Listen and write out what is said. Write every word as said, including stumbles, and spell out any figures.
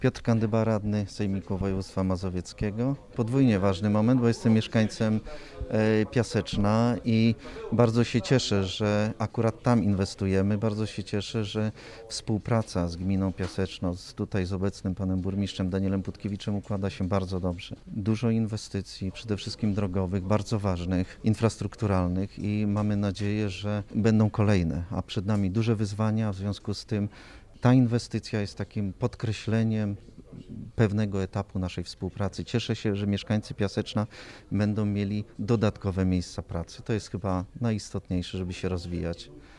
Piotr Kandyba, radny Sejmiku Województwa Mazowieckiego. Podwójnie ważny moment, bo jestem mieszkańcem e, Piaseczna i bardzo się cieszę, że akurat tam inwestujemy. Bardzo się cieszę, że współpraca z gminą Piaseczno, z, tutaj z obecnym panem burmistrzem Danielem Putkiewiczem układa się bardzo dobrze. Dużo inwestycji, przede wszystkim drogowych, bardzo ważnych, infrastrukturalnych i mamy nadzieję, że będą kolejne, a przed nami duże wyzwania, w związku z tym ta inwestycja jest takim podkreśleniem pewnego etapu naszej współpracy. Cieszę się, że mieszkańcy Piaseczna będą mieli dodatkowe miejsca pracy. To jest chyba najistotniejsze, żeby się rozwijać.